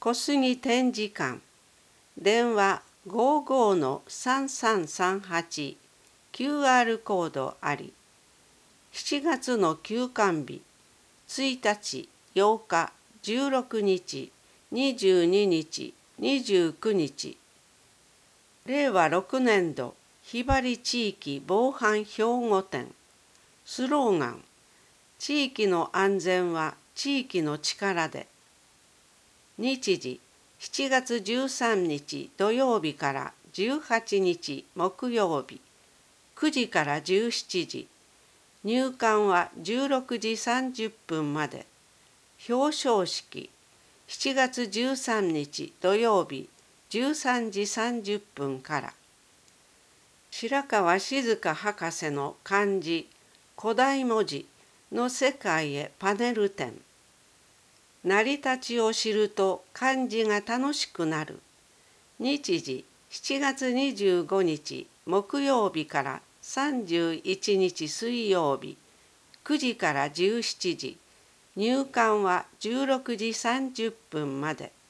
小杉展示館、電話55-3338、QR コードあり。7月の休館日、1日、8日、16日、22日、29日。令和6年度ひばり地域防犯兵庫展。スローガン、地域の安全は地域の力で。日時、7月13日土曜日から18日木曜日、9時から17時。入館は16時30分まで。表彰式、7月13日土曜日13時30分から。白川静香博士の漢字、古代文字の世界へパネル展。成り立ちを知ると漢字が楽しくなる。日時、7月25日木曜日から31日水曜日、9時から17時。入館は16時30分まで。